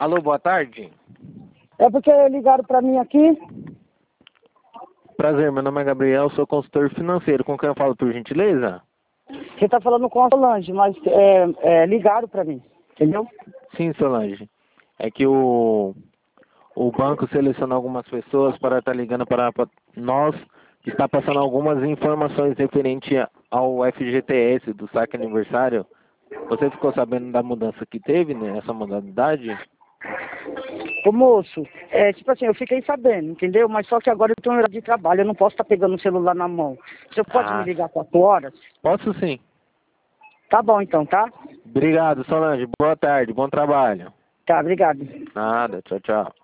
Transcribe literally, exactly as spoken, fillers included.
Alô, boa tarde. É porque ligaram pra mim aqui. Prazer, meu nome é Gabriel, sou consultor financeiro. Com quem eu falo, por gentileza? Você tá falando com a Solange, mas é, é, ligaram pra mim, entendeu? Sim, Solange. É que o, o banco selecionou algumas pessoas para estar ligando para, para nós, que está passando algumas informações referente ao F G T S do saque aniversário. Você ficou sabendo da mudança que teve, né? Essa modalidade? Ô moço, é tipo assim, eu fiquei sabendo, entendeu? Mas só que agora eu tenho hora de trabalho, eu não posso estar pegando o celular na mão. Você pode me Ah, ligar quatro horas? posso sim. Tá bom então, tá? Obrigado, Solange. Boa tarde, bom trabalho. Tá, obrigado. Nada, tchau, tchau.